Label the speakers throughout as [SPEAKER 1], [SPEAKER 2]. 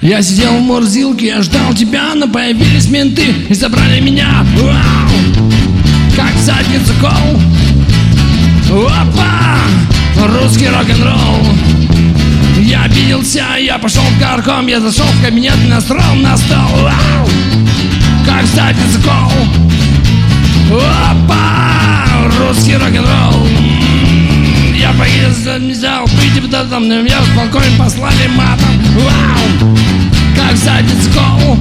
[SPEAKER 1] Я сидел в морзилке, я ждал тебя, но появились менты и забрали меня. Вау! Как в задницу кол. Опа! Русский рок-н-ролл. Я обиделся, я пошел в горком, я зашел в кабинет и настроил на стол. Вау! Как в задницу кол. Опа! Русский рок-н-ролл. Я поездил, не взял, выйти в дом, но меня в балконе послали матом. Вау! Как в задницу кол.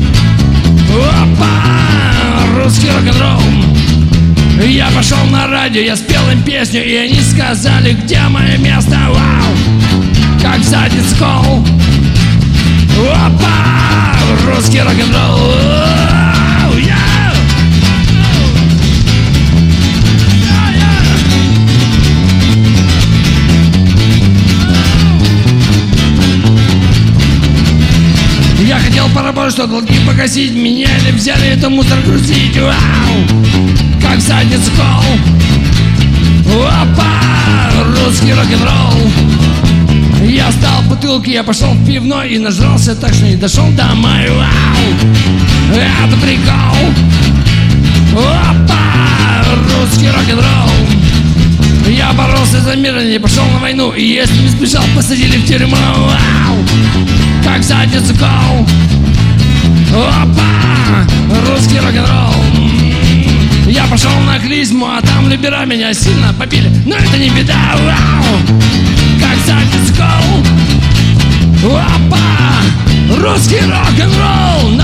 [SPEAKER 1] Опа! Русский рок-н-ролл. Я пошел на радио, я спел им песню, и они сказали, где мое место. Вау! Как в задницу кол. Опа! Русский рок-н-ролл. Я хотел поработать, что долги погасить. Меня или взяли это мусор грузить. Вау! Как в задницу кол. Опа! Русский рок-н-ролл. Я встал в бутылке, я пошел в пивной и нажрался так, что не дошел домой. Вау! Это прикол. Опа! Русский рок-н-ролл. Я боролся за мир, не пошел на войну, и если не сбежал, посадили в тюрьму. Вау! Как в задницу кол. Опа! Русский рок-н-ролл. Я пошел на клизму, а там либера меня сильно побили, но это не беда. Вау! Как в задницу кол. Опа! Русский рок-н-ролл.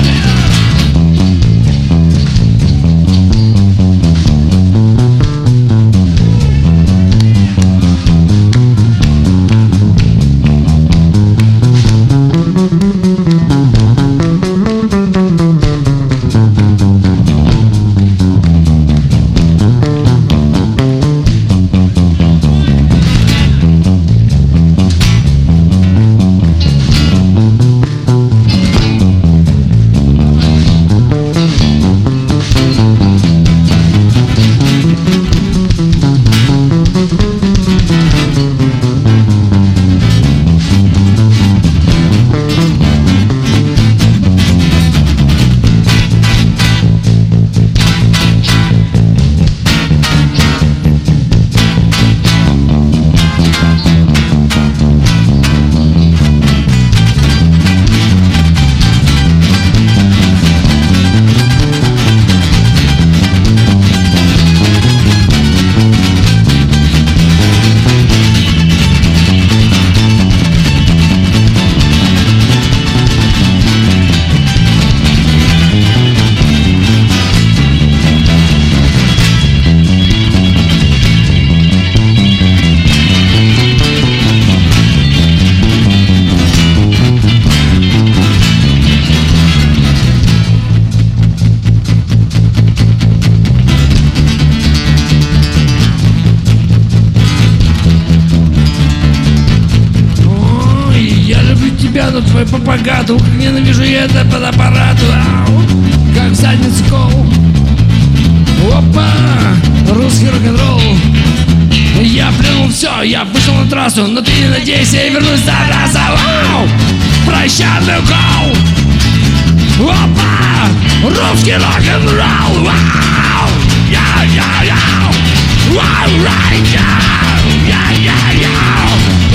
[SPEAKER 1] Но твой попагаду, ненавижу я это под аппарату. Ау! Как в задницу кол. Опа! Русский рок-н-ролл. Я плюнул все, я вышел на трассу, но ты не надейся, я вернусь до раза. Вау! Прощальный гол. Опа! Русский рок-н-ролл. Вау! Я! Вау! Right now! Я!